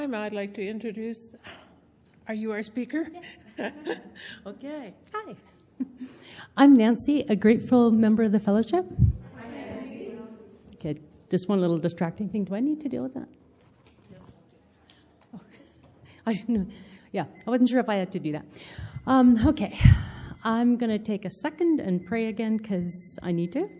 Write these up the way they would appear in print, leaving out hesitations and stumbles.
I'd like to introduce, are you our speaker? Yes. Okay. Hi. I'm Nancy, a grateful member of the fellowship. Hi, Nancy. Okay, just one little distracting thing. Do I need to deal with that? Yes. Oh, I didn't know. Yeah, I wasn't sure if I had to do that. Okay, I'm going to take a second and pray again because I need to.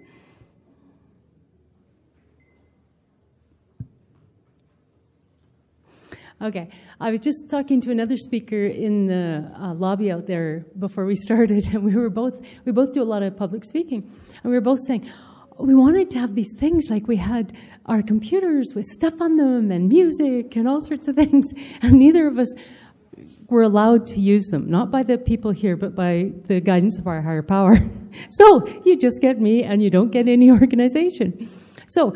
Okay, I was just talking to another speaker in the lobby out there before we started, and we both do a lot of public speaking, and we were both saying, we wanted to have these things, like we had our computers with stuff on them and music and all sorts of things, and neither of us were allowed to use them, not by the people here, but by the guidance of our higher power. So you just get me, and you don't get any organization. So,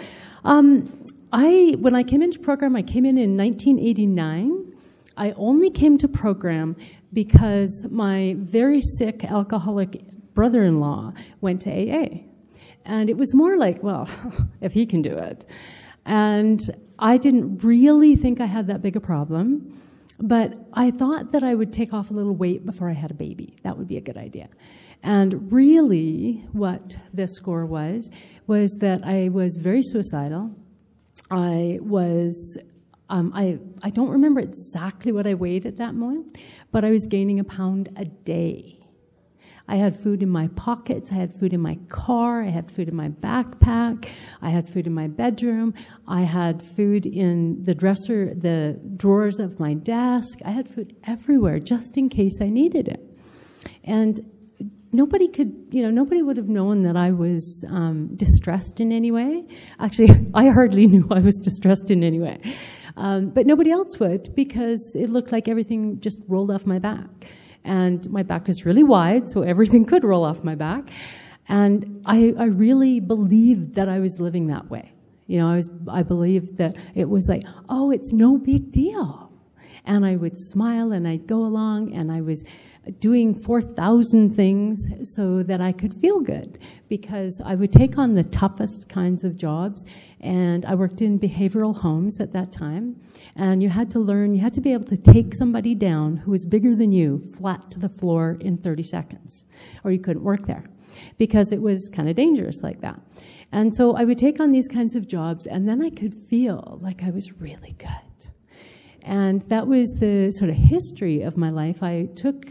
when I came into program, I came in 1989. I only came to program because my very sick alcoholic brother-in-law went to AA. And it was more like, well, if he can do it. And I didn't really think I had that big a problem, but I thought that I would take off a little weight before I had a baby. That would be a good idea. And really what this score was that I was very suicidal. I was, I don't remember exactly what I weighed at that moment, but I was gaining a pound a day. I had food in my pockets, I had food in my car, I had food in my backpack, I had food in my bedroom, I had food in the dresser, the drawers of my desk. I had food everywhere just in case I needed it. And nobody would have known that I was distressed in any way. Actually, I hardly knew I was distressed in any way. But nobody else would, because it looked like everything just rolled off my back. And my back was really wide, so everything could roll off my back. And I really believed that I was living that way. You know, I believed that it was like, oh, it's no big deal. And I would smile and I'd go along, and I was doing 4,000 things so that I could feel good, because I would take on the toughest kinds of jobs. And I worked in behavioral homes at that time, and you had to be able to take somebody down who was bigger than you flat to the floor in 30 seconds, or you couldn't work there, because it was kind of dangerous like that. And so I would take on these kinds of jobs, and then I could feel like I was really good. And that was the sort of history of my life. I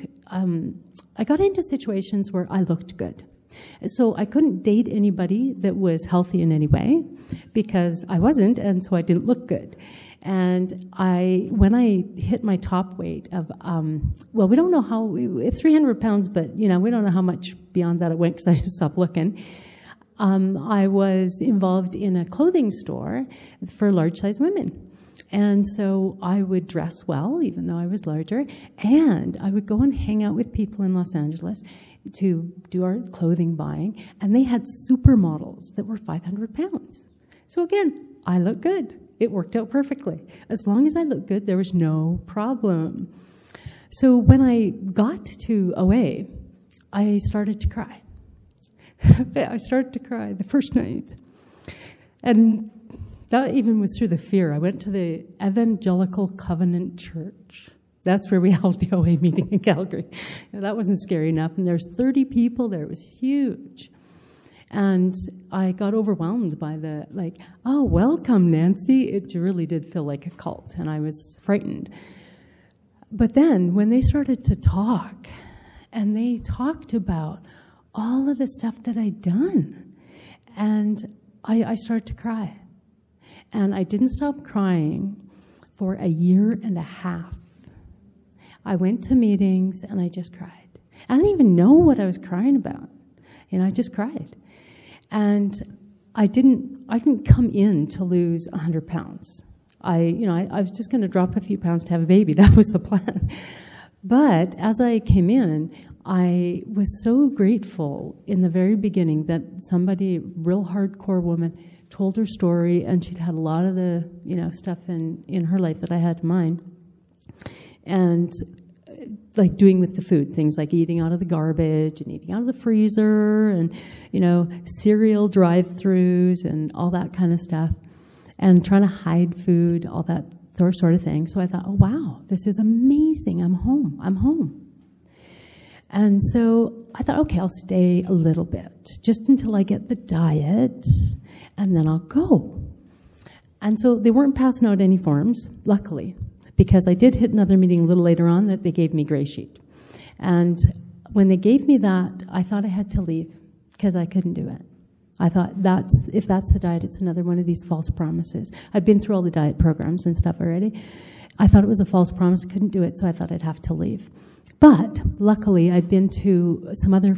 got into situations where I looked good. So I couldn't date anybody that was healthy in any way, because I wasn't, and so I didn't look good. And when I hit my top weight of, we don't know how, 300 pounds, but we don't know how much beyond that it went, because I just stopped looking. I was involved in a clothing store for large-size women. And so I would dress well, even though I was larger, and I would go and hang out with people in Los Angeles to do our clothing buying, and they had supermodels that were 500 pounds. So again, I looked good. It worked out perfectly. As long as I looked good, there was no problem. So when I got to OA, I started to cry. I started to cry the first night. And that even was through the fear. I went to the Evangelical Covenant Church. That's where we held the OA meeting in Calgary. That wasn't scary enough. And there's 30 people there. It was huge. And I got overwhelmed by oh, welcome, Nancy. It really did feel like a cult, and I was frightened. But then when they started to talk, and they talked about all of the stuff that I'd done, and I started to cry. And I didn't stop crying for a year and a half. I went to meetings and I just cried. I didn't even know what I was crying about. I just cried. And I didn't come in to lose 100 pounds. I was just going to drop a few pounds to have a baby. That was the plan. But as I came in, I was so grateful in the very beginning that somebody, real hardcore woman, told her story, and she'd had a lot of the stuff in her life that I had in mine, and like doing with the food, things like eating out of the garbage and eating out of the freezer, and cereal drive-throughs and all that kind of stuff, and trying to hide food, all that sort of thing. So I thought, oh, wow, this is amazing. I'm home. And so I thought, okay, I'll stay a little bit, just until I get the diet, and then I'll go. And so they weren't passing out any forms, luckily, because I did hit another meeting a little later on that they gave me gray sheet. And when they gave me that, I thought I had to leave because I couldn't do it. I thought, if that's the diet, it's another one of these false promises. I'd been through all the diet programs and stuff already. I thought it was a false promise, couldn't do it, so I thought I'd have to leave. But luckily, I'd been to some other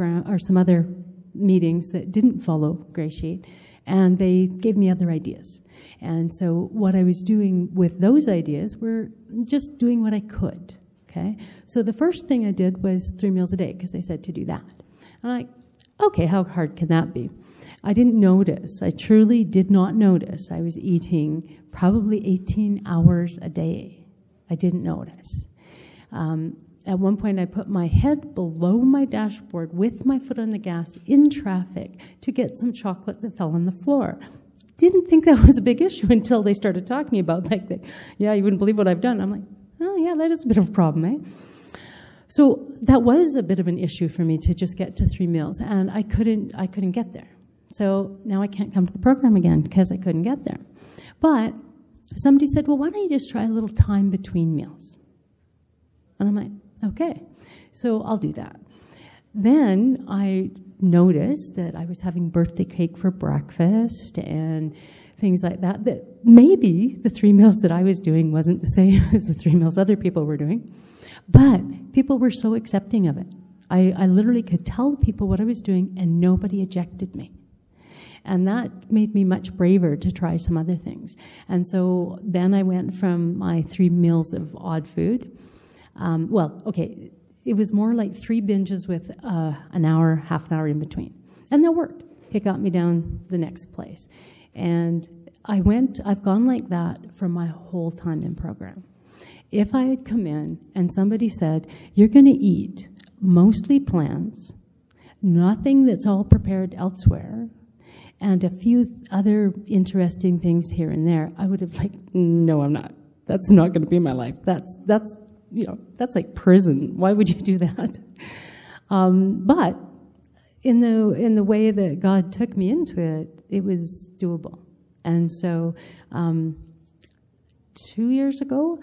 meetings that didn't follow gray sheet, and they gave me other ideas. And so what I was doing with those ideas were just doing what I could, okay? So the first thing I did was 3 meals a day, because they said to do that. And I'm like, okay, how hard can that be? I didn't notice. I truly did not notice. I was eating probably 18 hours a day. I didn't notice. At one point, I put my head below my dashboard with my foot on the gas in traffic to get some chocolate that fell on the floor. Didn't think that was a big issue until they started talking about, like, yeah, you wouldn't believe what I've done. I'm like, oh, yeah, that is a bit of a problem, eh? So that was a bit of an issue for me to just get to 3 meals, and I couldn't get there. So now I can't come to the program again because I couldn't get there. But somebody said, well, why don't you just try a little time between meals? And I'm like, okay, so I'll do that. Then I noticed that I was having birthday cake for breakfast and things like that, that maybe the 3 meals that I was doing wasn't the same as the 3 meals other people were doing. But people were so accepting of it. I literally could tell people what I was doing, and nobody ejected me. And that made me much braver to try some other things. And so then I went from my 3 meals of odd food. It was more like 3 binges with an hour, half an hour in between. And that worked. It got me down the next place. And I've gone like that for my whole time in program. If I had come in and somebody said, you're going to eat mostly plants, nothing that's all prepared elsewhere, and a few other interesting things here and there, I would have like, no, I'm not. That's not going to be my life. That's like prison. Why would you do that? But in the way that God took me into it, it was doable. And so 2 years ago,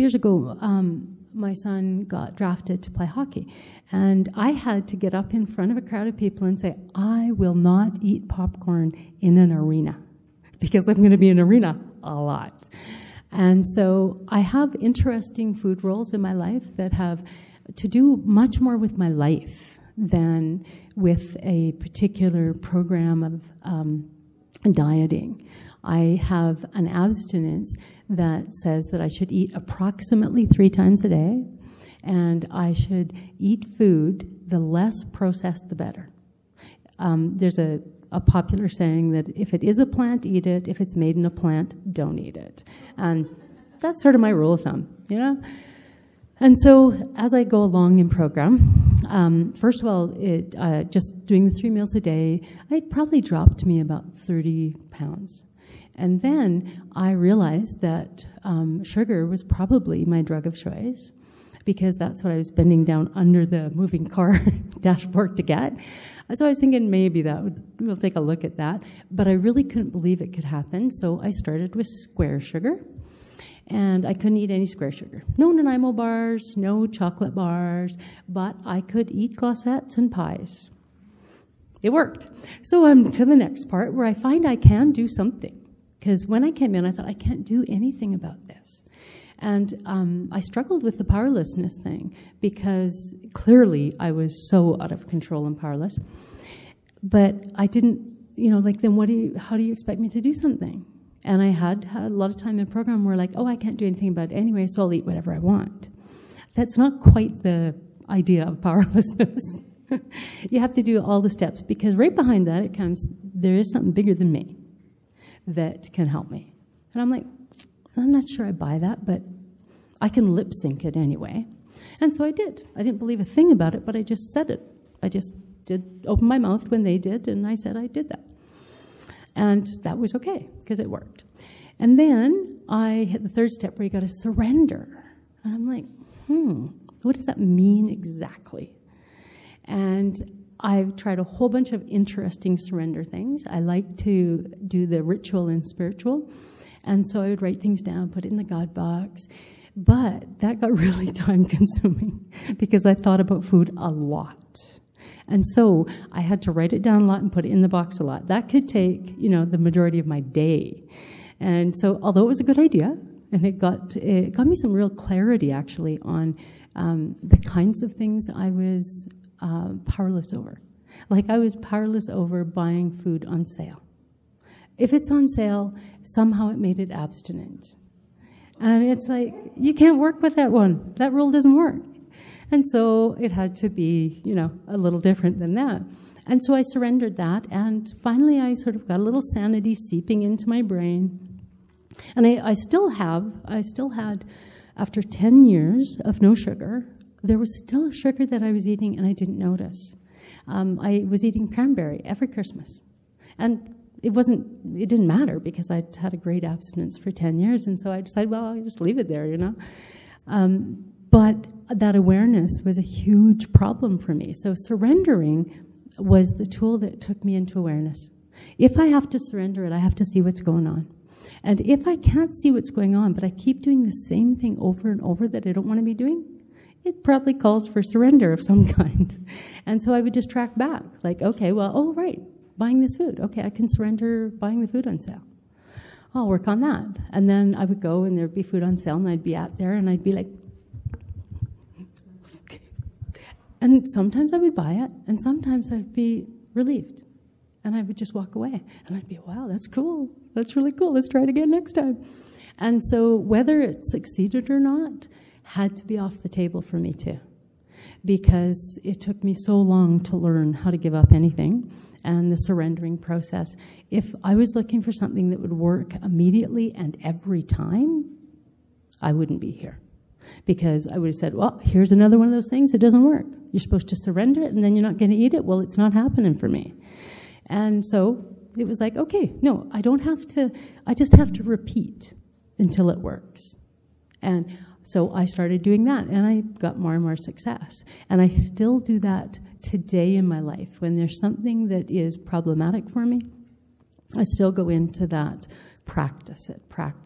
my son got drafted to play hockey. And I had to get up in front of a crowd of people and say, I will not eat popcorn in an arena, because I'm going to be in an arena a lot. And so I have interesting food roles in my life that have to do much more with my life than with a particular program of dieting. I have an abstinence that says that I should eat approximately 3 times a day, and I should eat food, the less processed, the better. There's a popular saying that if it is a plant, eat it. If it's made in a plant, don't eat it. And that's sort of my rule of thumb, you know? And so as I go along in program, first of all, just doing the 3 meals a day, it probably dropped me about 30 pounds. And then I realized that sugar was probably my drug of choice, because that's what I was bending down under the moving car dashboard to get. So I was thinking maybe we'll take a look at that. But I really couldn't believe it could happen, so I started with square sugar. And I couldn't eat any square sugar. No Nanaimo bars, no chocolate bars, but I could eat glacettes and pies. It worked. So I'm to the next part where I find I can do something. Because when I came in, I thought, I can't do anything about this. And I struggled with the powerlessness thing, because clearly I was so out of control and powerless. But I didn't, then how do you expect me to do something? And I had a lot of time in program where I can't do anything about it anyway, so I'll eat whatever I want. That's not quite the idea of powerlessness. You have to do all the steps, because right behind that it comes, there is something bigger than me that can help me. And I'm like, I'm not sure I buy that, but I can lip sync it anyway. And so I did. I didn't believe a thing about it, but I just said it. I just did open my mouth when they did, and I said I did that. And that was okay, because it worked. And then I hit the third step where you got to surrender. And I'm like, what does that mean exactly? And I've tried a whole bunch of interesting surrender things. I like to do the ritual and spiritual. And so I would write things down, put it in the God box. But that got really time consuming because I thought about food a lot. And so I had to write it down a lot and put it in the box a lot. That could take, the majority of my day. And so although it was a good idea, and it got me some real clarity actually on the kinds of things I was powerless over. Like I was powerless over buying food on sale. If it's on sale, somehow it made it abstinent. And it's like, you can't work with that one. That rule doesn't work. And so it had to be, a little different than that. And so I surrendered that. And finally, I sort of got a little sanity seeping into my brain. And I still had, after 10 years of no sugar, there was still sugar that I was eating and I didn't notice. I was eating cranberry every Christmas. And it didn't matter because I'd had a great abstinence for 10 years. And so I decided, well, I'll just leave it there, But that awareness was a huge problem for me. So surrendering was the tool that took me into awareness. If I have to surrender it, I have to see what's going on. And if I can't see what's going on, but I keep doing the same thing over and over that I don't want to be doing, it probably calls for surrender of some kind. And so I would just track back, like, okay, well, right, buying this food. Okay, I can surrender buying the food on sale. I'll work on that. And then I would go and there'd be food on sale and I'd be out there and I'd be like, okay. And sometimes I would buy it and sometimes I'd be relieved. And I would just walk away. And I'd be, wow, that's cool. That's really cool. Let's try it again next time. And so whether it succeeded or not had to be off the table for me too. Because it took me so long to learn how to give up anything and the surrendering process. If I was looking for something that would work immediately and every time, I wouldn't be here. Because I would have said, well, here's another one of those things. It doesn't work. You're supposed to surrender it and then you're not going to eat it. Well, it's not happening for me. And so it was like, okay, no, I just have to repeat until it works. And so I started doing that, and I got more and more success. And I still do that today in my life. When there's something that is problematic for me, I still go into that, practice it.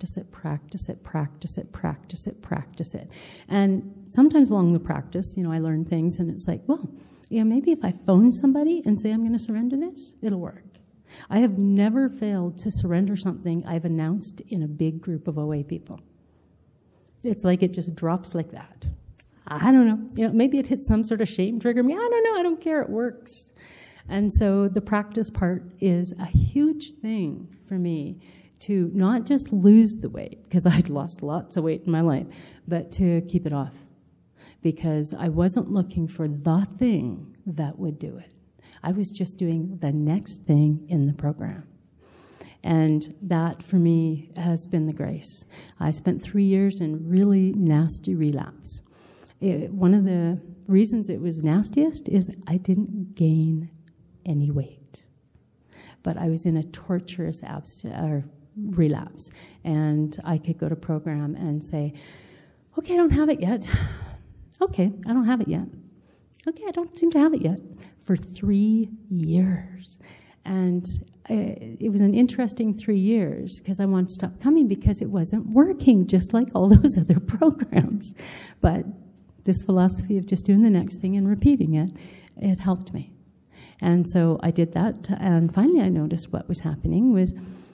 And sometimes along the practice, I learn things, and it's like, well, maybe if I phone somebody and say I'm going to surrender this, it'll work. I have never failed to surrender something I've announced in a big group of OA people. It's like it just drops like that. I don't know. Maybe it hits some sort of shame trigger me. I don't know. I don't care. It works. And so the practice part is a huge thing for me to not just lose the weight, because I'd lost lots of weight in my life, but to keep it off. Because I wasn't looking for the thing that would do it. I was just doing the next thing in the program. And that, for me, has been the grace. I spent 3 years in really nasty relapse. One of the reasons it was nastiest is I didn't gain any weight. But I was in a torturous relapse. And I could go to program and say, okay, I don't have it yet. Okay, I don't have it yet. Okay, I don't seem to have it yet. For 3 years. And it was an interesting 3 years because I wanted to stop coming because it wasn't working, just like all those other programs. But this philosophy of just doing the next thing and repeating it, it helped me. And so I did that, and finally I noticed what was happening was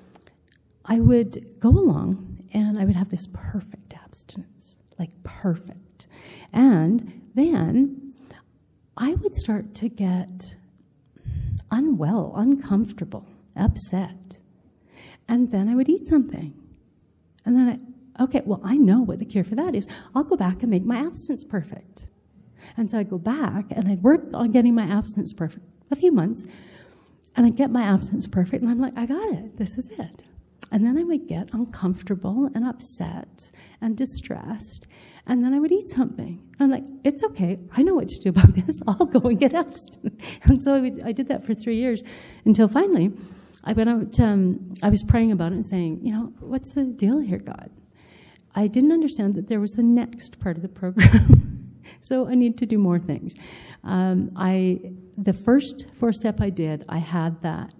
I would go along and I would have this perfect abstinence, like perfect. And then I would start to get unwell, uncomfortable, upset. And then I would eat something. And then I know what the cure for that is. I'll go back and make my abstinence perfect. And so I'd go back and I'd work on getting my abstinence perfect a few months. And I'd get my abstinence perfect and I'm like, I got it. This is it. And then I would get uncomfortable and upset and distressed. And then I would eat something. And I'm like, it's okay. I know what to do about this. I'll go and get abstinent. And so I did that for 3 years until finally I went out, I was praying about it and saying, what's the deal here, God? I didn't understand that there was the next part of the program. So I need to do more things. The first 4-step I did, I had that,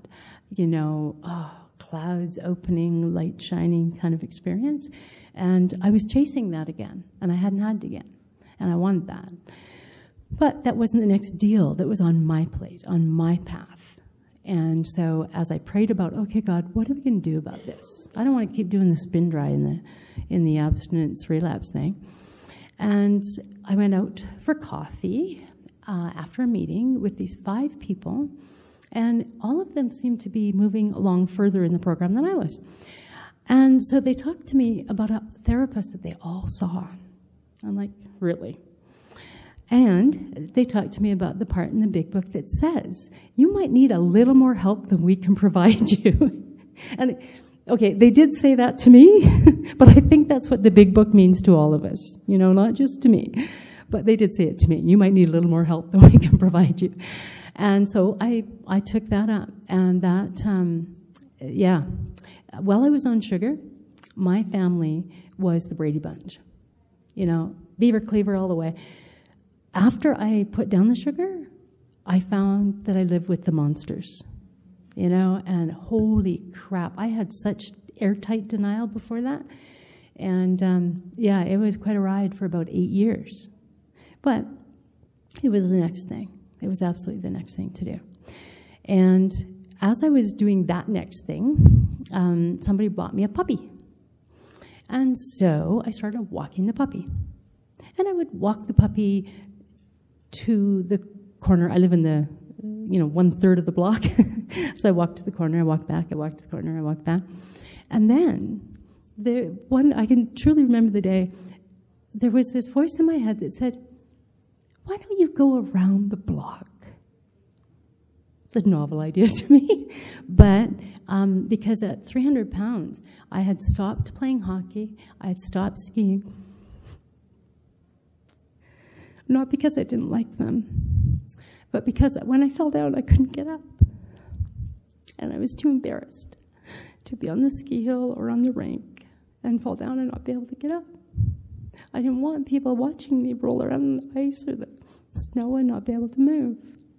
clouds opening, light shining kind of experience. And I was chasing that again, and I hadn't had it again. And I wanted that. But that wasn't the next deal that was on my plate, on my path. And so as I prayed about, okay, God, what are we going to do about this? I don't want to keep doing the spin dry in the abstinence relapse thing. And I went out for coffee after a meeting with these 5 people, and all of them seemed to be moving along further in the program than I was. And so they talked to me about a therapist that they all saw. I'm like, really? And they talked to me about the part in the big book that says, you might need a little more help than we can provide you. And okay, they did say that to me, but I think that's what the big book means to all of us, not just to me. But they did say it to me. You might need a little more help than we can provide you. And so I took that up. And that, while I was on sugar, my family was the Brady Bunch. Beaver Cleaver all the way. After I put down the sugar, I found that I lived with the monsters. And holy crap, I had such airtight denial before that. And it was quite a ride for about 8 years. But it was the next thing. It was absolutely the next thing to do. And as I was doing that next thing, somebody bought me a puppy. And so I started walking the puppy. And I would walk the puppy to the corner. I live in the 1/3 of the block. So I walked to the corner, I walked back, I walked to the corner, I walked back. And then, I can truly remember the day, there was this voice in my head that said, why don't you go around the block? It's a novel idea to me. But because at 300 pounds, I had stopped playing hockey, I had stopped skiing. Not because I didn't like them, but because when I fell down, I couldn't get up. And I was too embarrassed to be on the ski hill or on the rink and fall down and not be able to get up. I didn't want people watching me roll around the ice or the snow and not be able to move.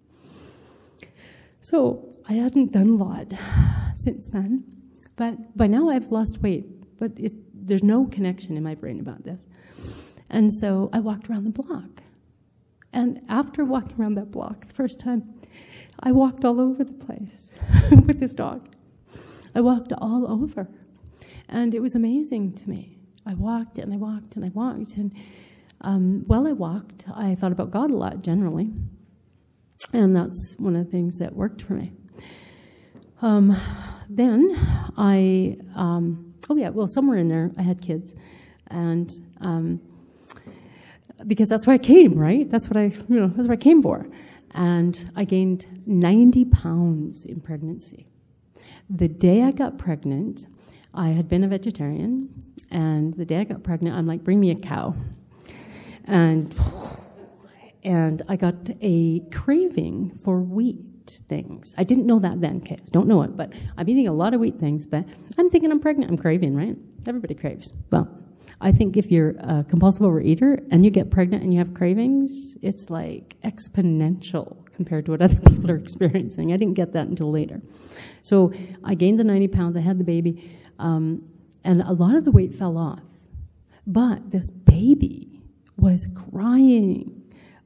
So I hadn't done a lot since then. But by now I've lost weight, but there's no connection in my brain about this. And so I walked around the block. And after walking around that block the first time, I walked all over the place with this dog. I walked all over. And it was amazing to me. I walked and I walked and I walked. And while I walked, I thought about God a lot generally. And that's one of the things that worked for me. Then I, somewhere in there, I had kids. And because that's where I came, right? That's what that's what I came for. And I gained 90 pounds in pregnancy. The day I got pregnant, I had been a vegetarian, and the day I got pregnant, I'm like, bring me a cow. And I got a craving for wheat things. I didn't know that then. Okay, I don't know it, but I'm eating a lot of wheat things, but I'm thinking I'm pregnant. I'm craving, right? Everybody craves. Well, I think if you're a compulsive overeater and you get pregnant and you have cravings, it's like exponential compared to what other people are experiencing. I didn't get that until later. So I gained the 90 pounds. I had the baby, and a lot of the weight fell off. But this baby was crying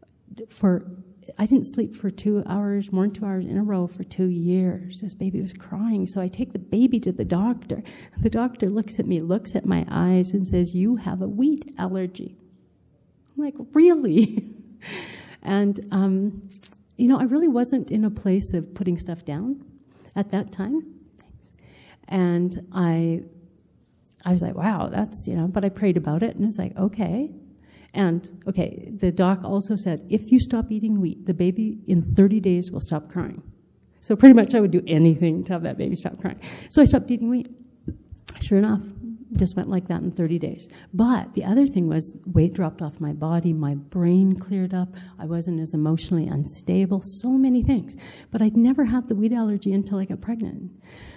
I didn't sleep for 2 hours, more than 2 hours in a row for 2 years. This baby was crying. So I take the baby to the doctor. The doctor looks at me, looks at my eyes, and says, you have a wheat allergy. I'm like, really? And, I really wasn't in a place of putting stuff down at that time. And I was like, wow, that's, but I prayed about it, and it's like, okay. And, okay, the doc also said, if you stop eating wheat, the baby in 30 days will stop crying. So pretty much I would do anything to have that baby stop crying. So I stopped eating wheat. Sure enough, just went like that in 30 days. But the other thing was weight dropped off my body, my brain cleared up, I wasn't as emotionally unstable, so many things. But I'd never had the wheat allergy until I got pregnant.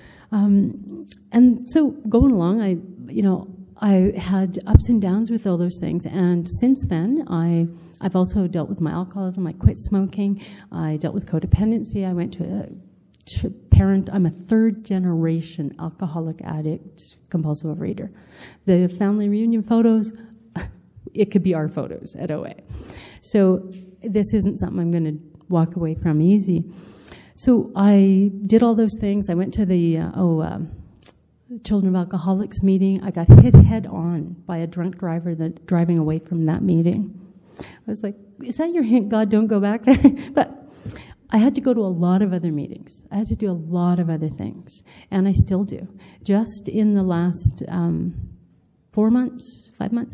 And so going along, I had ups and downs with all those things. And since then, I've also dealt with my alcoholism. I quit smoking. I dealt with codependency. I went to a parent. I'm a third-generation alcoholic addict, compulsive overeater. The family reunion photos, it could be our photos at OA. So this isn't something I'm going to walk away from easy. So I did all those things. I went to the Children of Alcoholics meeting. I got hit head on by a drunk driver driving away from that meeting. I was like, is that your hint, God, don't go back there? But I had to go to a lot of other meetings. I had to do a lot of other things, and I still do. Just in the last 5 months,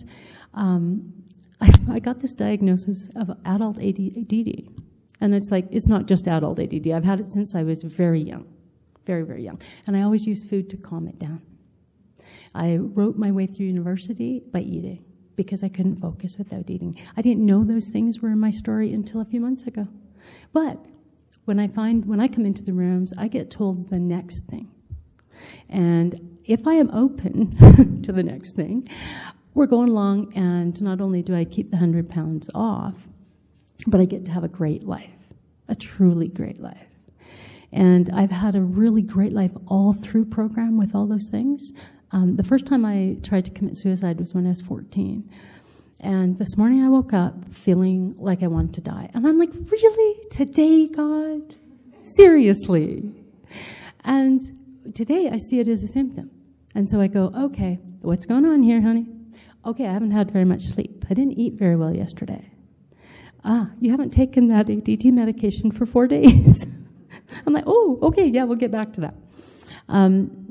I got this diagnosis of adult ADD. And it's like, it's not just adult ADD. I've had it since I was very young, very, very young. And I always use food to calm it down. I wrote my way through university by eating because I couldn't focus without eating. I didn't know those things were in my story until a few months ago. But when I come into the rooms, I get told the next thing. And if I am open to the next thing, we're going along, and not only do I keep the 100 pounds off, but I get to have a great life, a truly great life. And I've had a really great life all through program with all those things. The first time I tried to commit suicide was when I was 14. And this morning I woke up feeling like I wanted to die. And I'm like, really? Today, God? Seriously? And today I see it as a symptom. And so I go, okay, what's going on here, honey? Okay, I haven't had very much sleep. I didn't eat very well yesterday. You haven't taken that ADD medication for 4 days. I'm like, oh, okay, yeah, we'll get back to that. And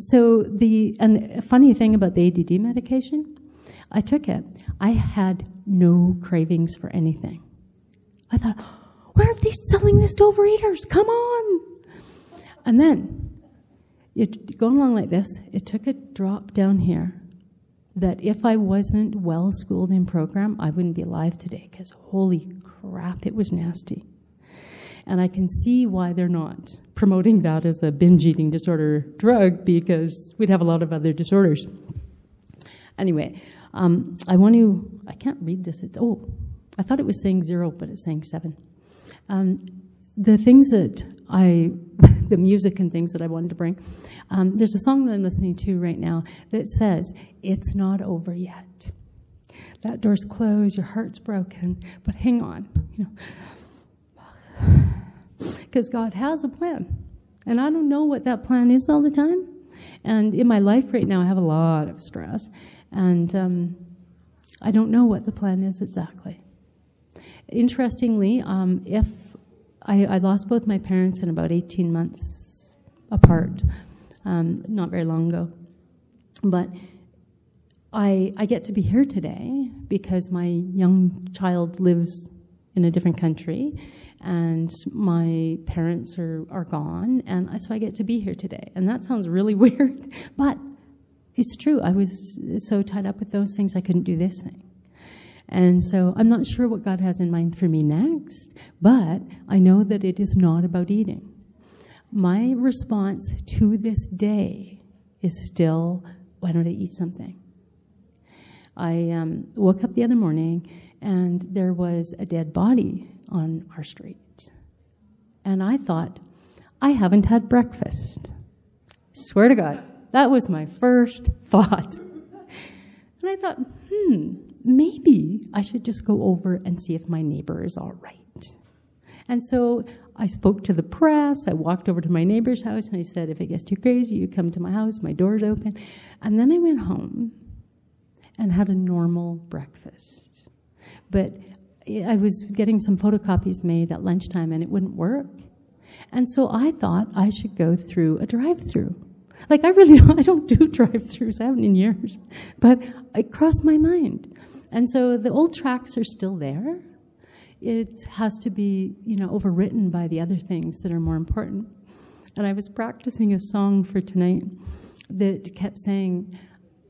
a funny thing about the ADD medication, I took it. I had no cravings for anything. I thought, where are they selling this to overeaters? Come on. And then, going along like this, it took a drop down here that if I wasn't well schooled in program, I wouldn't be alive today, because holy crap, it was nasty. And I can see why they're not promoting that as a binge eating disorder drug, because we'd have a lot of other disorders. Anyway, I can't read this. I thought it was saying 0, but it's saying 7. The things that the music and things that I wanted to bring, there's a song that I'm listening to right now that says, it's not over yet. That door's closed, your heart's broken, but hang on, because God has a plan. And I don't know what that plan is all the time. And in my life right now, I have a lot of stress. And I don't know what the plan is exactly. Interestingly, if I lost both my parents in about 18 months apart, not very long ago. But I get to be here today because my young child lives in a different country, and my parents are gone, and so I get to be here today. And that sounds really weird, but it's true. I was so tied up with those things, I couldn't do this thing. And so I'm not sure what God has in mind for me next, but I know that it is not about eating. My response to this day is still, why don't I eat something? I woke up the other morning, and there was a dead body on our street. And I thought, I haven't had breakfast. Swear to God, that was my first thought. And I thought, maybe I should just go over and see if my neighbor is all right. And so I spoke to the press. I walked over to my neighbor's house, and I said, if it gets too crazy, you come to my house. My door's open. And then I went home and had a normal breakfast. But I was getting some photocopies made at lunchtime, and it wouldn't work. And so I thought I should go through a drive-through. Like, I don't do drive-thrus. I haven't in years. But it crossed my mind. And so the old tracks are still there. It has to be, overwritten by the other things that are more important. And I was practicing a song for tonight that kept saying,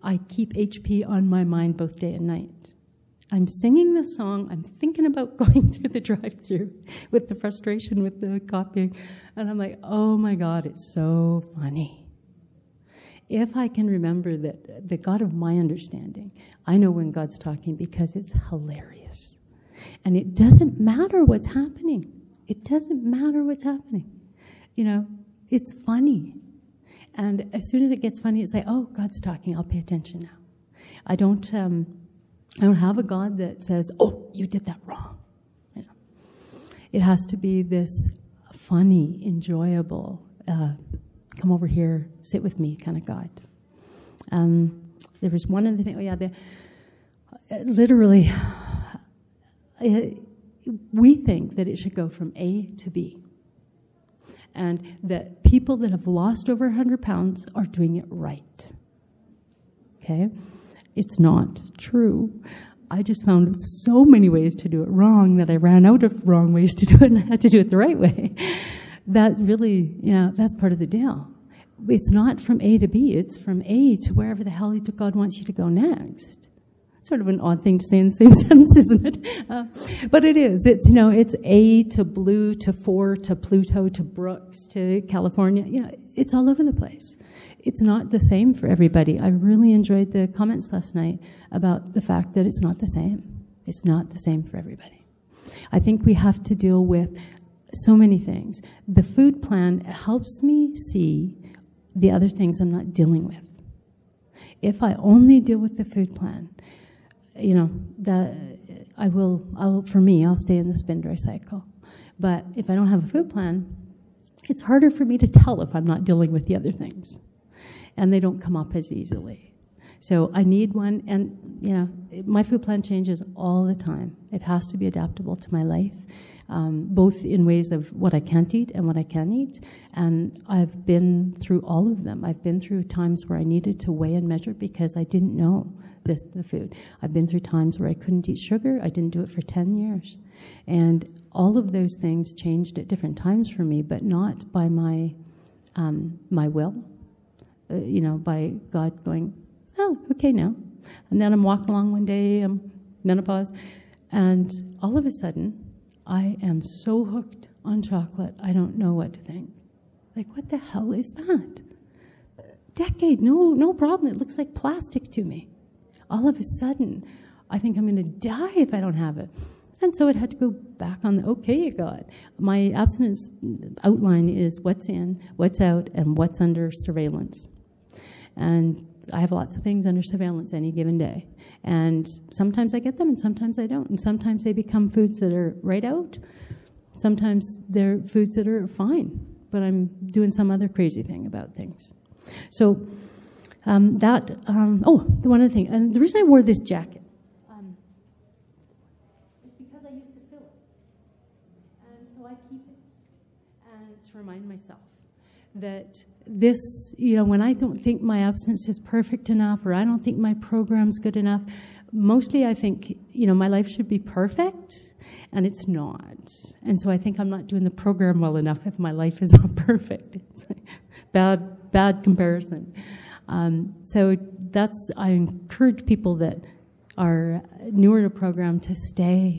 I keep HP on my mind both day and night. I'm singing the song, I'm thinking about going through the drive-thru with the frustration with the copying, and I'm like, oh my God, it's so funny. If I can remember that the God of my understanding, I know when God's talking because it's hilarious. And it doesn't matter what's happening. It doesn't matter what's happening. It's funny. And as soon as it gets funny, it's like, oh, God's talking, I'll pay attention now. I don't have a God that says, oh, you did that wrong. It has to be this funny, enjoyable, come over here, sit with me kind of God. There was one other thing. Literally, we think that it should go from A to B. And that people that have lost over 100 pounds are doing it right. Okay? It's not true. I just found so many ways to do it wrong that I ran out of wrong ways to do it and I had to do it the right way. That really, that's part of the deal. It's not from A to B. It's from A to wherever the hell God wants you to go next. Sort of an odd thing to say in the same sentence, isn't it? But it is. It's it's A to Blue to 4 to Pluto to Brooks to California. It's all over the place. It's not the same for everybody. I really enjoyed the comments last night about the fact that it's not the same. It's not the same for everybody. I think we have to deal with so many things. The food plan helps me see the other things I'm not dealing with. If I only deal with the food plan, that for me, I'll stay in the spin dry cycle. But if I don't have a food plan, it's harder for me to tell if I'm not dealing with the other things. And they don't come up as easily. So I need one, and my food plan changes all the time. It has to be adaptable to my life, both in ways of what I can't eat and what I can eat. And I've been through all of them. I've been through times where I needed to weigh and measure because I didn't know the food. I've been through times where I couldn't eat sugar. I didn't do it for 10 years. And all of those things changed at different times for me, but not by my will, by God going, oh, okay now. And then I'm walking along one day, I'm menopause, and all of a sudden, I am so hooked on chocolate, I don't know what to think. Like, what the hell is that? Decade, no problem. It looks like plastic to me. All of a sudden, I think I'm going to die if I don't have it. And so it had to go back on the, okay, God. My abstinence outline is what's in, what's out, and what's under surveillance. And I have lots of things under surveillance any given day. And sometimes I get them and sometimes I don't. And sometimes they become foods that are right out. Sometimes they're foods that are fine, but I'm doing some other crazy thing about things. So one other thing. And the reason I wore this jacket is because I used to fill it. And so I keep it. And to remind myself that this, when I don't think my abstinence is perfect enough or I don't think my program's good enough, mostly I think, my life should be perfect, and it's not. And so I think I'm not doing the program well enough if my life is not perfect. It's like bad comparison. So I encourage people that are newer to program to stay.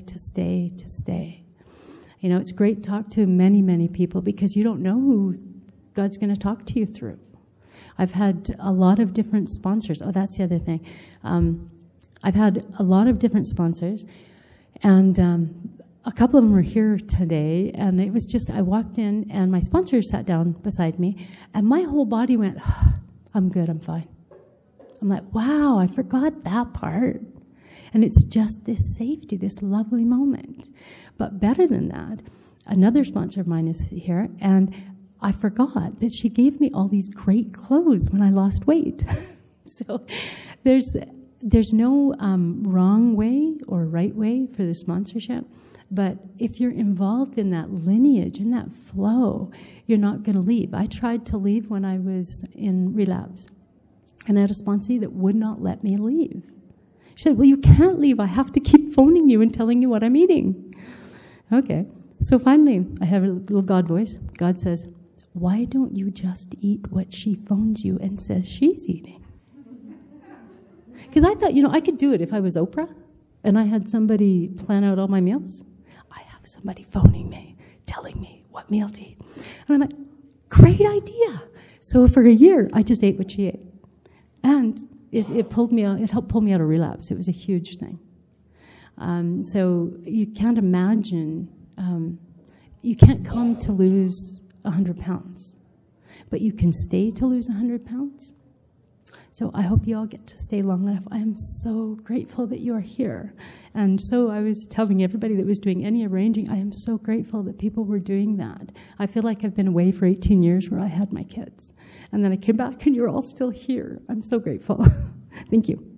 It's great to talk to many, many people because you don't know who God's going to talk to you through. I've had a lot of different sponsors. Oh, that's the other thing. I've had a lot of different sponsors, and a couple of them were here today, and it was just, I walked in, and my sponsor sat down beside me, and my whole body went, oh, I'm good, I'm fine. I'm like, wow, I forgot that part. And it's just this safety, this lovely moment. But better than that, another sponsor of mine is here, and I forgot that she gave me all these great clothes when I lost weight. So there's no wrong way or right way for the sponsorship. But if you're involved in that lineage, in that flow, you're not going to leave. I tried to leave when I was in relapse. And I had a sponsee that would not let me leave. She said, well, you can't leave. I have to keep phoning you and telling you what I'm eating. Okay. So finally, I have a little God voice. God says, why don't you just eat what she phones you and says she's eating? Because I thought, I could do it if I was Oprah and I had somebody plan out all my meals. I have somebody phoning me, telling me what meal to eat. And I'm like, great idea. So for a year, I just ate what she ate. And it helped pull me out of relapse. It was a huge thing. So you can't imagine, you can't come to lose 100 pounds, but you can stay to lose 100 pounds. So I hope you all get to stay long enough. I am so grateful that you are here. And so I was telling everybody that was doing any arranging, I am so grateful that people were doing that. I feel like I've been away for 18 years where I had my kids. And then I came back and you're all still here. I'm so grateful. Thank you.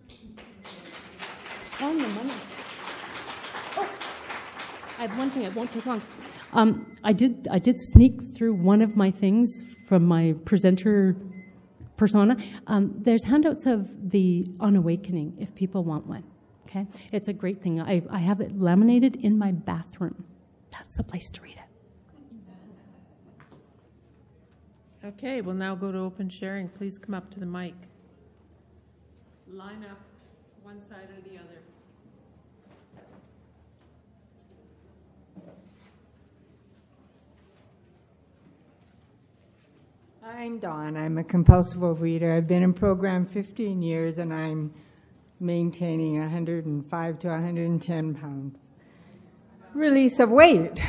On the money. Oh, I have one thing. It won't take long. I did sneak through one of my things from my presenter persona. There's handouts of the On Awakening if people want one. Okay, it's a great thing. I have it laminated in my bathroom. That's the place to read it. Okay, we'll now go to open sharing. Please come up to the mic. Line up one side or the other. I'm Dawn. I'm a compulsive overeater. I've been in program 15 years, and I'm maintaining 105 to 110 pound release of weight.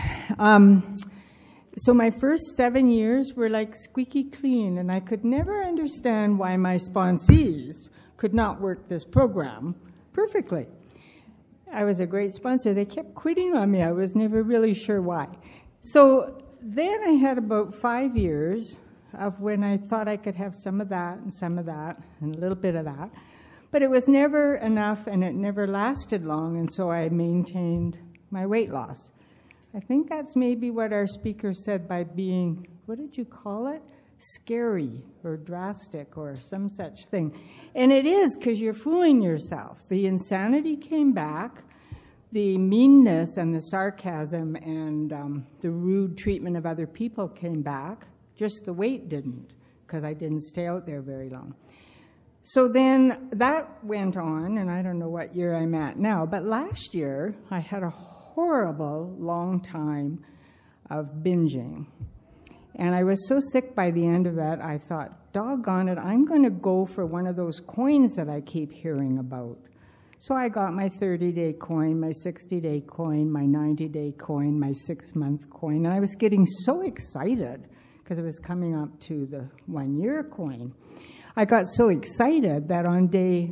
So my first 7 years were like squeaky clean, and I could never understand why my sponsees could not work this program perfectly. I was a great sponsor. They kept quitting on me. I was never really sure why. So then I had about 5 years of when I thought I could have some of that and a little bit of that. But it was never enough, and it never lasted long, and so I maintained my weight loss. I think that's maybe what our speaker said by being, what did you call it? Scary or drastic or some such thing. And it is, because you're fooling yourself. The insanity came back. The meanness and the sarcasm and the rude treatment of other people came back. Just the weight didn't, because I didn't stay out there very long. So then that went on, and I don't know what year I'm at now, but last year I had a horrible long time of binging. And I was so sick by the end of it, I thought, doggone it, I'm going to go for one of those coins that I keep hearing about. So I got my 30-day coin, my 60-day coin, my 90-day coin, my 6-month coin, and I was getting so excited because it was coming up to the 1-year coin. I got so excited that on day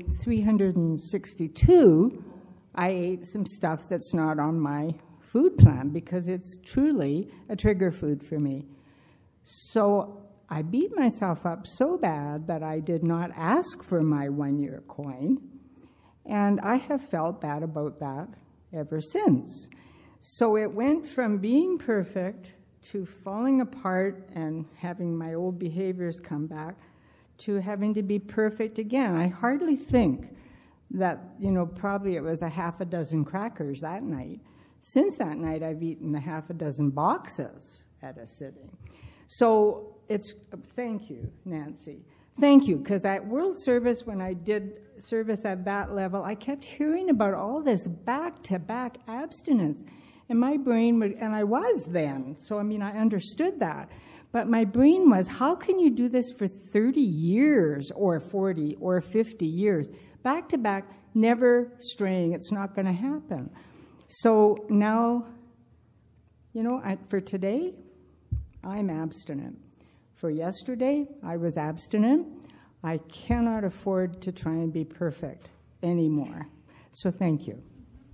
362, I ate some stuff that's not on my food plan because it's truly a trigger food for me. So I beat myself up so bad that I did not ask for my 1-year coin, and I have felt bad about that ever since. So it went from being perfect to falling apart and having my old behaviors come back to having to be perfect again. I hardly think that, probably it was a half a dozen crackers that night. Since that night, I've eaten a half a dozen boxes at a sitting. So thank you, Nancy. Thank you, because at World Service, when I did service at that level, I kept hearing about all this back-to-back abstinence. And my brain and I was then, so I understood that. But my brain was, how can you do this for 30 years or 40 or 50 years? Back to back, never straying. It's not going to happen. So now, for today, I'm abstinent. For yesterday, I was abstinent. I cannot afford to try and be perfect anymore. So thank you.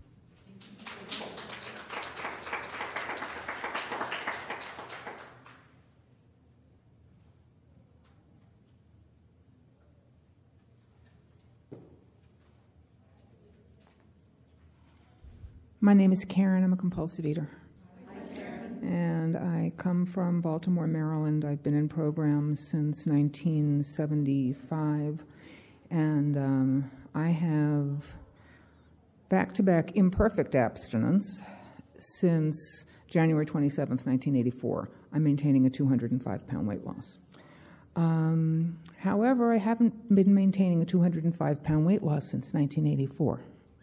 My name is Karen. I'm a compulsive eater. And I come from Baltimore, Maryland. I've been in programs since 1975. And I have back-to-back imperfect abstinence since January 27th, 1984. I'm maintaining a 205-pound weight loss. However, I haven't been maintaining a 205-pound weight loss since 1984.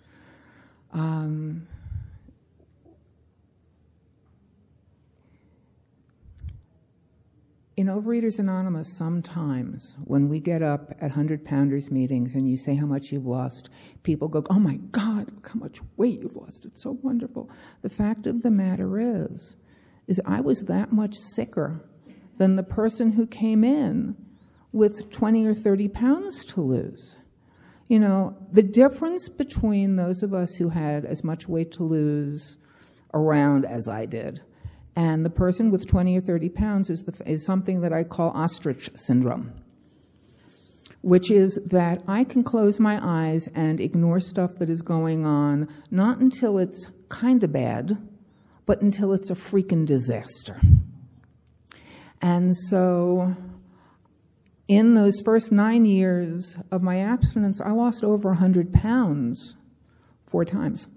In Overeaters Anonymous, sometimes when we get up at 100-pounders meetings and you say how much you've lost, people go, oh my God, look how much weight you've lost. It's so wonderful. The fact of the matter is I was that much sicker than the person who came in with 20 or 30 pounds to lose. You know, the difference between those of us who had as much weight to lose around as I did and the person with 20 or 30 pounds is something that I call ostrich syndrome, which is that I can close my eyes and ignore stuff that is going on, not until it's kind of bad, but until it's a freaking disaster. And so in those first 9 years of my abstinence, I lost over 100 pounds 4 times.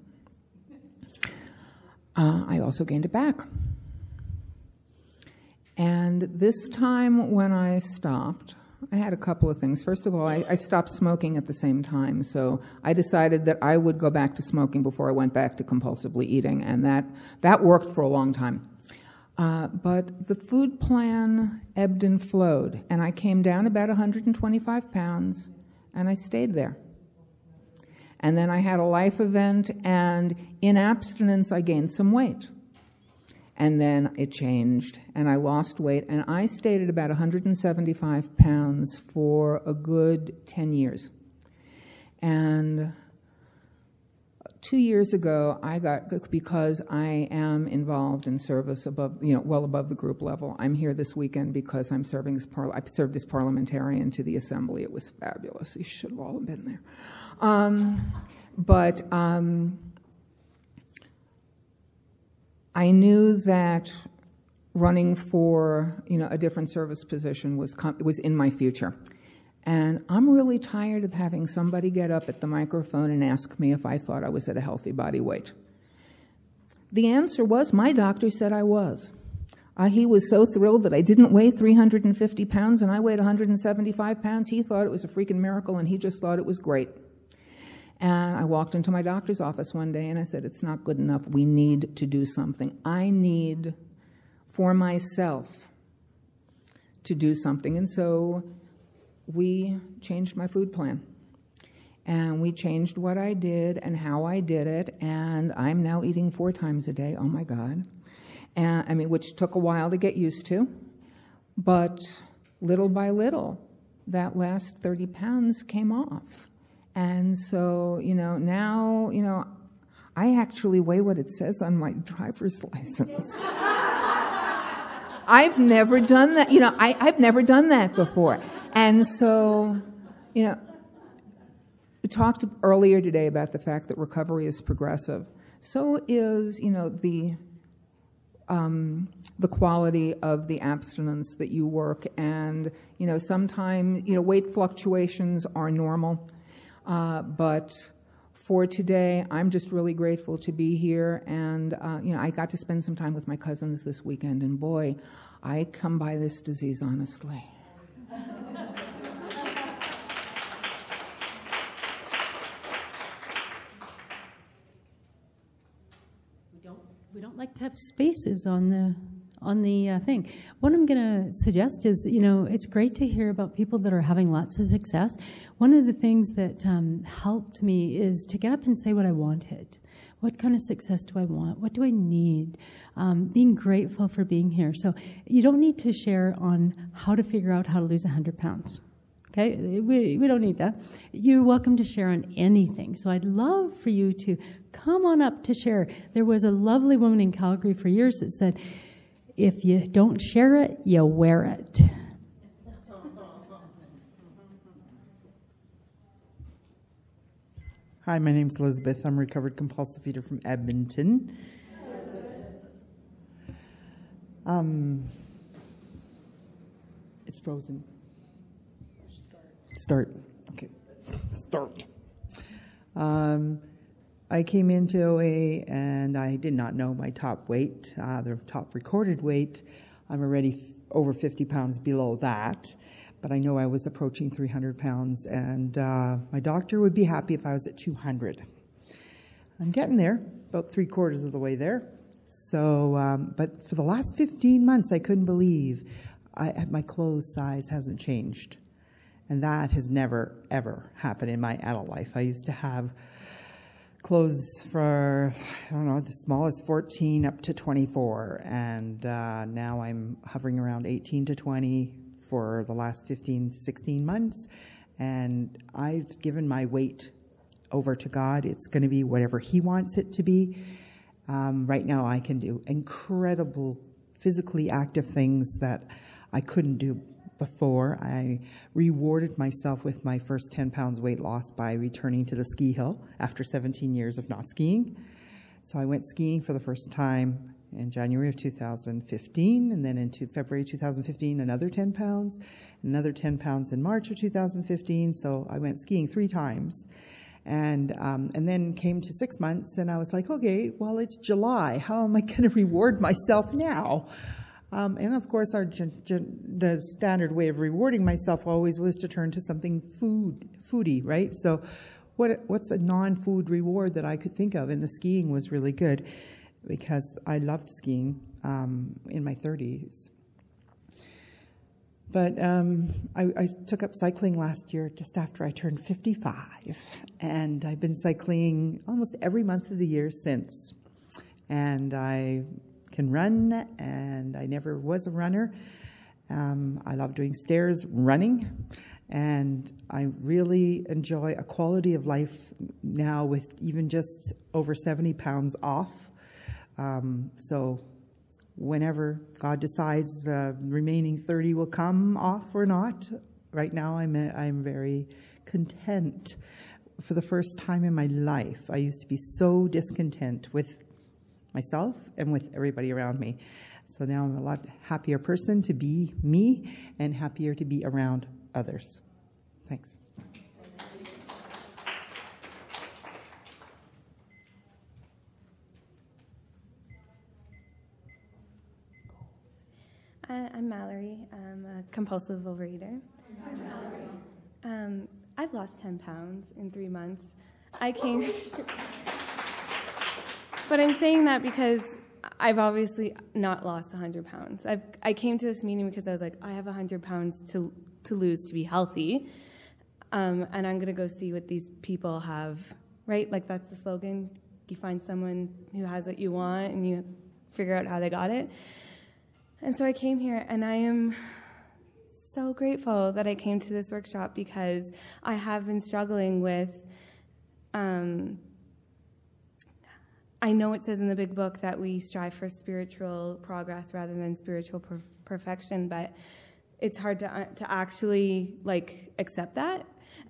I also gained it back. And this time when I stopped, I had a couple of things. First of all, I stopped smoking at the same time, so I decided that I would go back to smoking before I went back to compulsively eating, and that worked for a long time. But the food plan ebbed and flowed, and I came down about 125 pounds, and I stayed there. And then I had a life event, and in abstinence, I gained some weight. And then it changed, and I lost weight, and I stayed at about 175 pounds for a good 10 years. And 2 years ago, because I am involved in service above, well above the group level. I'm here this weekend because I'm serving I served as parliamentarian to the Assembly. It was fabulous. You should have all been there. I knew that running for a different service position was in my future. And I'm really tired of having somebody get up at the microphone and ask me if I thought I was at a healthy body weight. The answer was, my doctor said I was. He was so thrilled that I didn't weigh 350 pounds and I weighed 175 pounds. He thought it was a freaking miracle and he just thought it was great. And I walked into my doctor's office one day and I said, it's not good enough. We need to do something. I need, for myself, to do something. And so we changed my food plan. And we changed what I did and how I did it. And I'm now eating 4 times a day. Oh, my God. Which took a while to get used to. But little by little, that last 30 pounds came off. And so, now, I actually weigh what it says on my driver's license. I've never done that. I've never done that before. And so, we talked earlier today about the fact that recovery is progressive. So is, the quality of the abstinence that you work. And, sometimes, weight fluctuations are normal. But for today, I'm just really grateful to be here. And, I got to spend some time with my cousins this weekend. And boy, I come by this disease honestly. We don't like to have spaces on the thing. What I'm going to suggest is, it's great to hear about people that are having lots of success. One of the things that helped me is to get up and say what I wanted. What kind of success do I want? What do I need? Being grateful for being here. So you don't need to share on how to figure out how to lose 100 pounds. Okay, we don't need that. You're welcome to share on anything. So I'd love for you to come on up to share. There was a lovely woman in Calgary for years that said, if you don't share it, you wear it. Hi, my name's Elizabeth. I'm a recovered compulsive eater from Edmonton. It's frozen. Start. Okay. Start. I came into OA and I did not know my top weight, the top recorded weight. I'm already over 50 pounds below that. but I know I was approaching 300 pounds, and my doctor would be happy if I was at 200. I'm getting there, about 3/4 of the way there. So, but for the last 15 months, I couldn't believe my clothes size hasn't changed. And that has never, ever happened in my adult life. I used to have clothes for, I don't know, the smallest 14 up to 24. And now I'm hovering around 18 to 20 for the last 15 to 16 months. And I've given my weight over to God. It's going to be whatever He wants it to be. Right now I can do incredible physically active things that I couldn't do before. I rewarded myself with my first 10 pounds weight loss by returning to the ski hill after 17 years of not skiing. So I went skiing for the first time in January of 2015, and then into February 2015, another 10 pounds, another 10 pounds in March of 2015. So I went skiing 3 times. And then came to 6 months, and I was like, okay, well, it's July. How am I going to reward myself now? And of course, the standard way of rewarding myself always was to turn to something foodie, right? So what's a non-food reward that I could think of? And the skiing was really good because I loved skiing in my 30s. But I took up cycling last year just after I turned 55, and I've been cycling almost every month of the year since. And I can run, and I never was a runner. I love doing stairs running, and I really enjoy a quality of life now with even just over 70 pounds off. So whenever God decides the remaining 30 will come off or not, right now I'm very content. For the first time in my life, I used to be so discontent with myself and with everybody around me. So now I'm a lot happier person to be me and happier to be around others. Thanks. I'm Mallory. I'm a compulsive overeater. I've lost 10 pounds in 3 months. But I'm saying that because I've obviously not lost 100 pounds. I came to this meeting because I was like, I have 100 pounds to lose to be healthy, and I'm going to go see what these people have, right? Like that's the slogan. You find someone who has what you want, and you figure out how they got it. And so I came here, and I am so grateful that I came to this workshop because I have been struggling with, I know it says in the big book that we strive for spiritual progress rather than spiritual perfection, but it's hard to actually, accept that.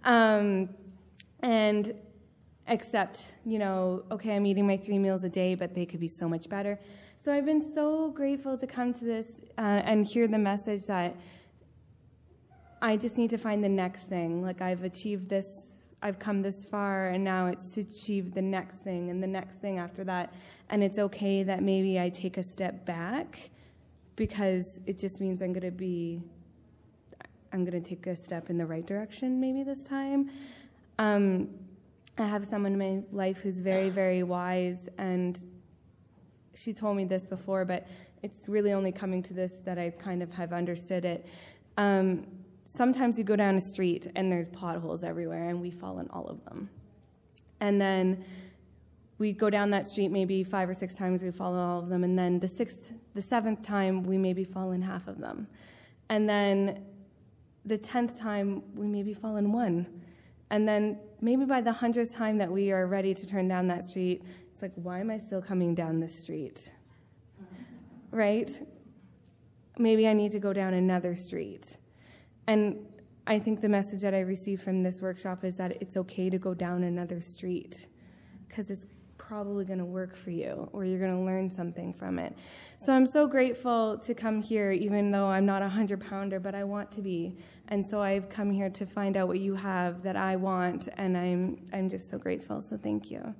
And accept, okay, I'm eating my 3 meals a day, but they could be so much better. So I've been so grateful to come to this and hear the message that I just need to find the next thing. Like I've achieved this, I've come this far, and now it's to achieve the next thing and the next thing after that. And it's okay that maybe I take a step back because it just means I'm going to take a step in the right direction maybe this time. I have someone in my life who's very, very wise, and she told me this before, but it's really only coming to this that I kind of have understood it. Sometimes you go down a street and there's potholes everywhere, and we fall in all of them. And then we go down that street maybe 5 or 6 times, we fall in all of them, and then the 7th time we maybe fall in half of them. And then the 10th time we maybe fall in 1. And then maybe by the 100th time that we are ready to turn down that street, it's like, why am I still coming down this street? Right? Maybe I need to go down another street. And I think the message that I received from this workshop is that it's okay to go down another street because it's probably going to work for you, or you're going to learn something from it. So I'm so grateful to come here, even though I'm not a 100-pounder, but I want to be. And so I've come here to find out what you have that I want, and I'm just so grateful. So thank you.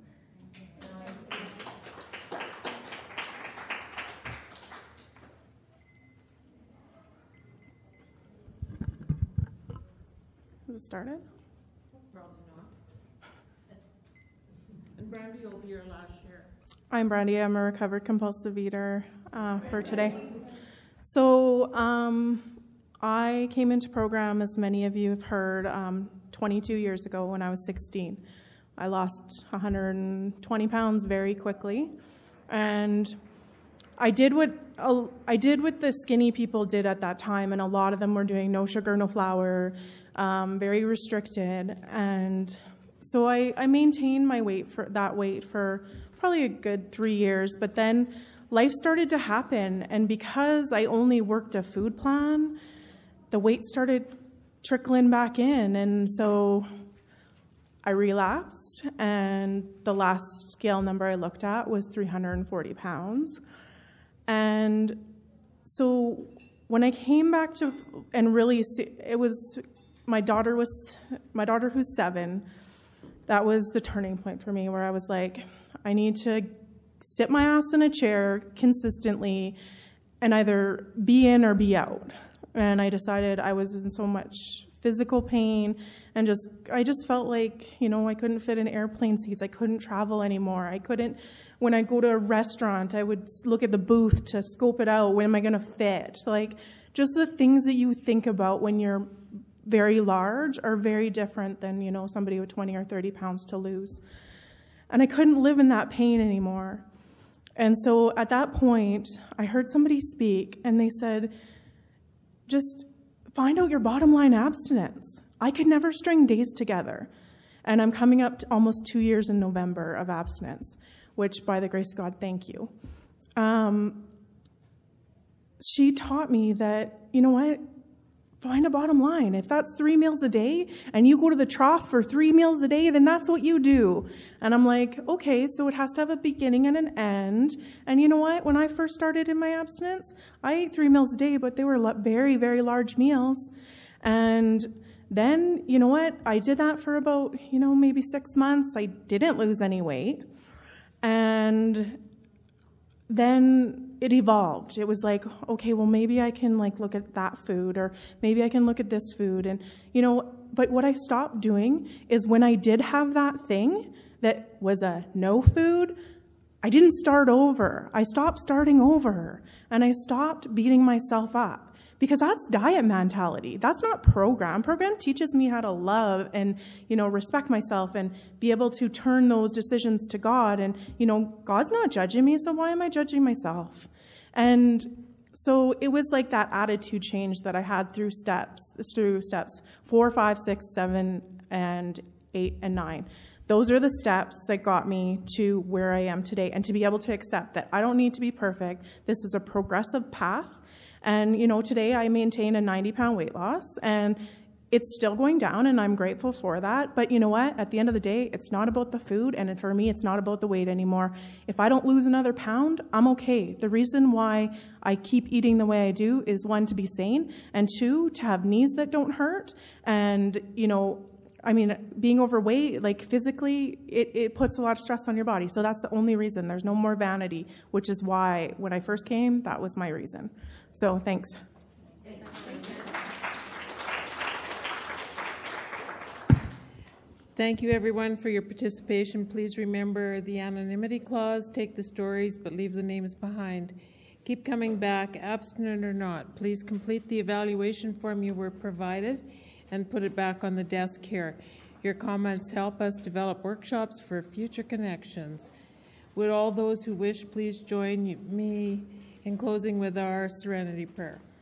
Has it started? Probably not. And Brandy will be your last share. I'm Brandy. I'm a recovered compulsive eater for today. So I came into program, as many of you have heard, 22 years ago when I was 16. I lost 120 pounds very quickly, and I did what the skinny people did at that time, and a lot of them were doing no sugar, no flour, very restricted, and so I maintained my weight for probably a good 3 years, but then life started to happen, and because I only worked a food plan, the weight started trickling back in, and so I relapsed, and the last scale number I looked at was 340 pounds. And so when I came back to, and really, it was my daughter who's 7, that was the turning point for me, where I was like, I need to sit my ass in a chair consistently and either be in or be out. And I decided I was in so much physical pain, and I just felt like, I couldn't fit in airplane seats. I couldn't travel anymore. I couldn't, when I'd go to a restaurant, I would look at the booth to scope it out. When am I going to fit? Like, just the things that you think about when you're very large are very different than, somebody with 20 or 30 pounds to lose. And I couldn't live in that pain anymore. And so at that point, I heard somebody speak, and they said, just find out your bottom line abstinence. I could never string days together. And I'm coming up to almost 2 years in November of abstinence, which, by the grace of God, thank you. She taught me that, find a bottom line. If that's 3 meals a day and you go to the trough for 3 meals a day, then that's what you do. And I'm like, okay, so it has to have a beginning and an end. And you know what? When I first started in my abstinence, I ate 3 meals a day, but they were very, very large meals. And then, you know what? I did that for about, maybe 6 months. I didn't lose any weight. And then it evolved. It was like, okay, well, maybe I can look at that food, or maybe I can look at this food. And, but what I stopped doing is when I did have that thing that was a no food, I didn't start over. I stopped starting over, and I stopped beating myself up. Because that's diet mentality. That's not program. Program teaches me how to love and, respect myself and be able to turn those decisions to God. And, God's not judging me, so why am I judging myself? And so it was like that attitude change that I had through steps 4, 5, 6, 7, and 8, and 9. Those are the steps that got me to where I am today, and to be able to accept that I don't need to be perfect. This is a progressive path. And, today I maintain a 90-pound weight loss, and it's still going down, and I'm grateful for that. But you know what? At the end of the day, it's not about the food, and for me, it's not about the weight anymore. If I don't lose another pound, I'm okay. The reason why I keep eating the way I do is, 1, to be sane, and 2, to have knees that don't hurt. And, being overweight, physically, it puts a lot of stress on your body. So that's the only reason. There's no more vanity, which is why when I first came, that was my reason. So thanks. Thank you, everyone, for your participation. Please remember the anonymity clause. Take the stories, but leave the names behind. Keep coming back, abstinent or not. Please complete the evaluation form you were provided and put it back on the desk here. Your comments help us develop workshops for future connections. Would all those who wish please join me in closing with our serenity prayer?